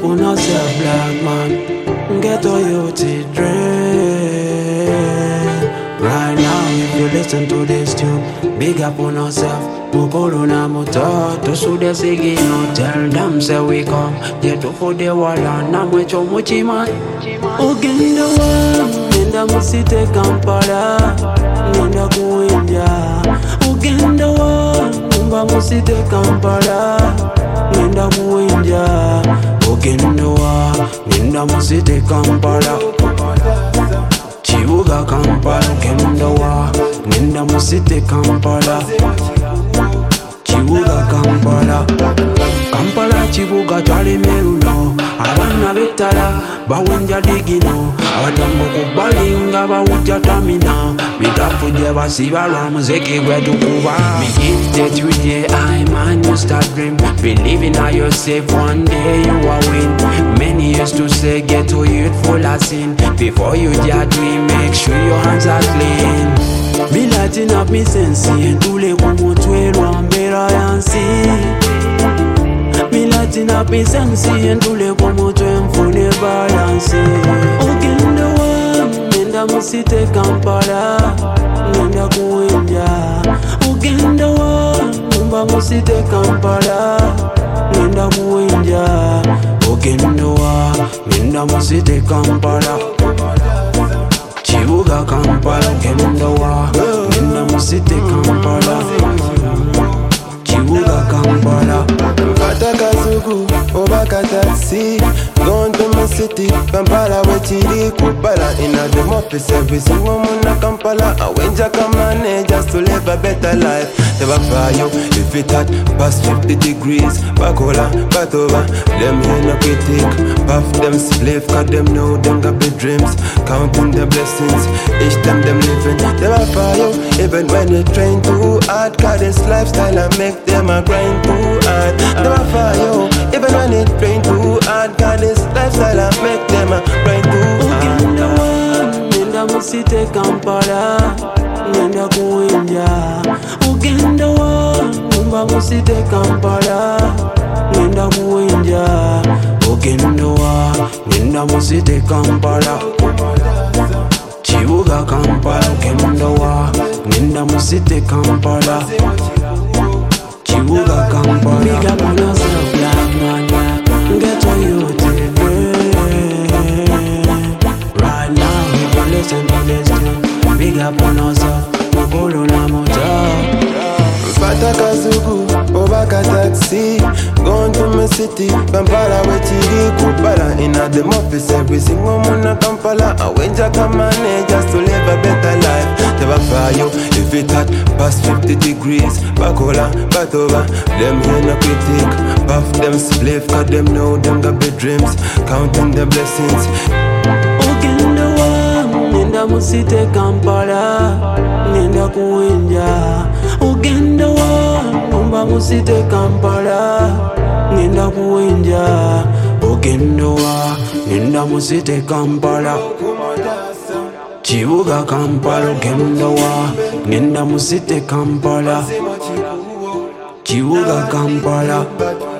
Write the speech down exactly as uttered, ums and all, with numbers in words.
on yourself, black man. Get all your teeth drained. Right now, if you listen to this tune, big up on yourself. Mukoluna muta, to su de sigi no. Tell them say we come, get to for the wala. Na mwecho muchima. Ugenda wa, nenda musite Kampala, nenda kuinja. Ugenda wa, numba musite Kampala, nenda kuinja. Ugenda wa, nenda musite Kampala, Chibuga Kampala. Ugenda wa, nenda musite Kampala, Chibuga Kampala. Kampala Chibuga twali meruno, abana betala bawenja digino, abadambo kubalinga bawuja tamina, bitafu je basiba lwa muziki gwetu kuba. Me gifted today, I man you start dream, believing in yourself one day you will win. Many used to say get to youth full of sin, before you dare dream make sure your hands are clean. Me lighting up me sense, entule kumutwelwa mbera yansi. Me lighting up me sense, entule kumutwe mfune balance. Ugenda wa, nenda musite Kampala, nenda kuinja. Ugenda wa, numba musite Kampala, nenda kuinja. Ugenda wa, nenda musite Kampala, Chibuga Kampala. Ugenda wa, nenda musite Kampala, Chibuga Kampala. Mfata Kazugu, Obaka taxi, gone to my city, Kampala wechiri kupala. In a dem office every single muna Kampala. I went to come just to live a better life. Never fire if it had past fifty degrees. Bakola, Batova, them here no critic. Puff them slave, cause them know them got big dreams. Counting the blessings, each time them living. Never fire, even when they train too hard. Cause this lifestyle I make them a grind too hard. Never fire, even when they train too hard. Cause this lifestyle I make them a grind too hard. Ugenda wa, nenda musite Kampala, nenda kuinja. Ugenda wa, numba musite Kampala, nenda kuinja. Ugenda wa, nenda musite Kampala, Chibuga Kampala. Ugenda wa, nenda musite Kampala, Chibuga Kampala. Big up on yourself, black man. Get on your today. Right now, if you listen to this tune, big up on yourself. Mukoluna muta. Mfata Kazugu, Obaka taxi, gone to my city, Kampala wechiri kupala. In a dem office every single muna Kampala. I went to come just to live a better life. Never fire if it had past fifty degrees. Bakola, Batova, them here no critic. Puff them slave, cause them know them got big dreams. Counting the blessings. Ugenda wa, nenda musite Kampala, nenda kuinja. Ugenda wa, numba musite Kampala, nenda kuinja. Ugenda wa, nenda musite Kampala, Chibuga Kampala. Ugenda wa, nenda musite Kampala, Chibuga Kampala.